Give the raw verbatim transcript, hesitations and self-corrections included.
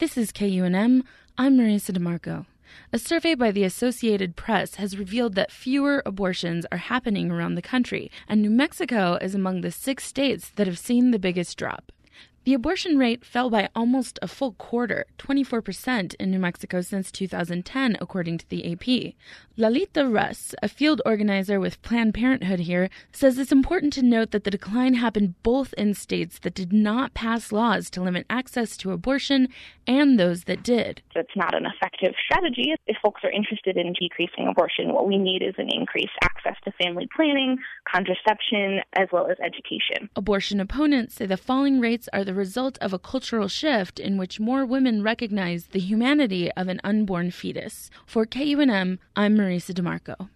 This is K U N M. I'm Marisa DeMarco. A survey by the Associated Press has revealed that fewer abortions are happening around the country, and New Mexico is among the six states that have seen the biggest drop. The abortion rate fell by almost a full quarter, twenty-four percent in New Mexico since two thousand ten, according to the A P. Lalita Russ, a field organizer with Planned Parenthood here, says it's important to note that the decline happened both in states that did not pass laws to limit access to abortion and those that did. It's not an effective strategy. If folks are interested in decreasing abortion, what we need is an increased access to family planning, contraception, as well as education. Abortion opponents say the falling rates are the result of a cultural shift in which more women recognize the humanity of an unborn fetus. For K U N M, I'm Marisa DeMarco.